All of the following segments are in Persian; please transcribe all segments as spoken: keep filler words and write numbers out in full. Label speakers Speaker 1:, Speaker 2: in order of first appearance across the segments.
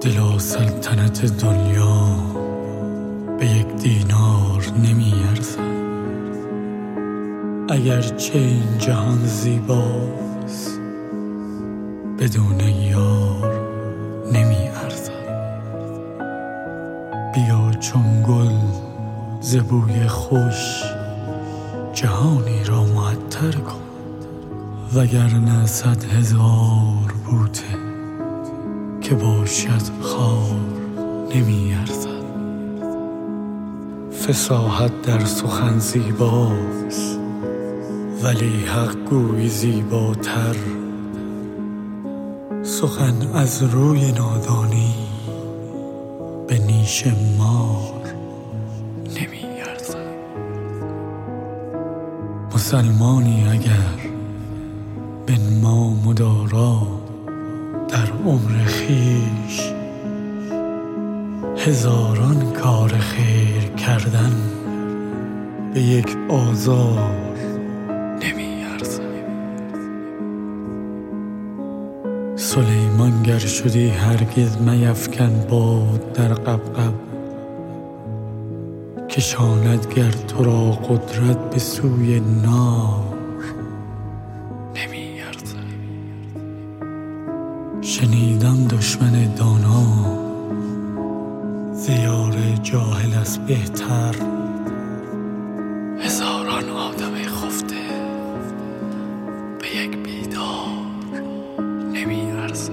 Speaker 1: دل و سلطنت دنیا به یک دینار نمی ارزد. اگرچه این جهان زیباست بدون یار نمی ارزد. بیا چون گل ز بوی خوش جهانی را معطر کن، وگرنه صد هزار بوته که باشد خار نمی ارزد. فصاحت در سخن زیباست ولی حق گوی زیباتر. سخن از روی نادانی به نیش مار نمی ارزد. مسلمانی اگر بنما مدارا در عمر خویش، هزاران کار خیر کردن به یک آزار نمی ارزد. سلیمان گر شدی هرگز میفکن باد در غبغب، کشاند گر تو را قدرت به سوی نار نمی ارزد. شنیدم دشمن دانا ز یار جاهل است بهتر. هزاران آدم خفته به یک بیدار نمی ارزد.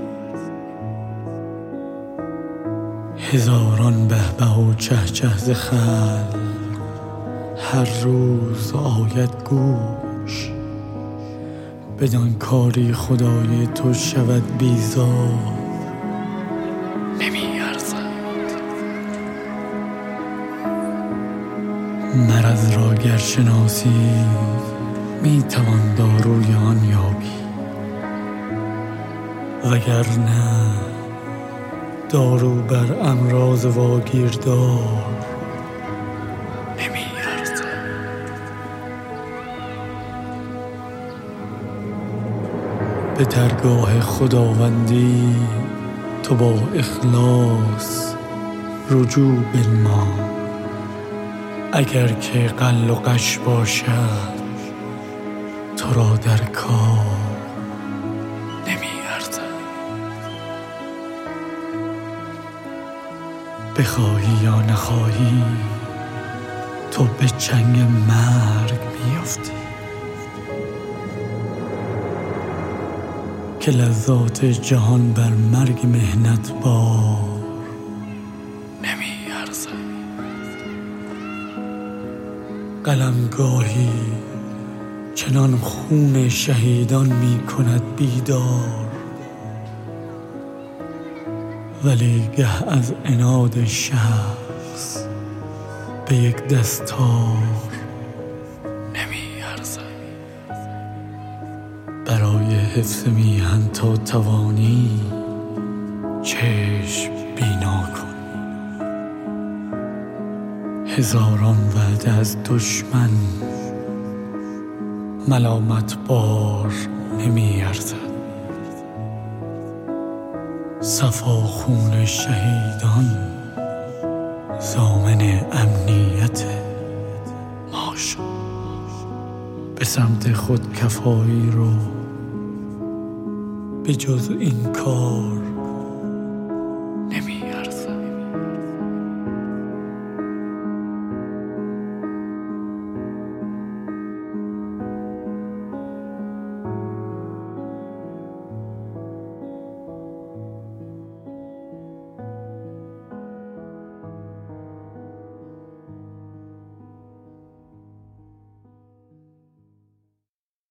Speaker 1: هزاران بهبه و چهچه ز خلق هر روز آید گوش، بدان کاری خدای تو شود بیزار نمی ارزد. مرض را گر شناسی می توان داروی آن یابی، وگرنه دارو بر امراض واگیردار نمی ارزد. به درگاه خداوندی تو با اخلاص رجوع بنما، اگر که قل و قش باشد تو را در کار نمی ارزد. بخواهی یا نخواهی تو به چنگ مرگ میافتی، که لذات جهان بر مرگ مهنت بار نمی ارزد. قلم گاهی چنان خون شهیدان می کند بیدار، ولی گه از عناد شخص به یک دستار نمی ارزد. برای حفظ میهن تا توانی چشم بینا کن. هزاران وعده از دشمن ملامت بار نمی ارزد. صفا خون شهیدان ضامن امنیت ما شد. به سمت خود کفایی رو به جز این کار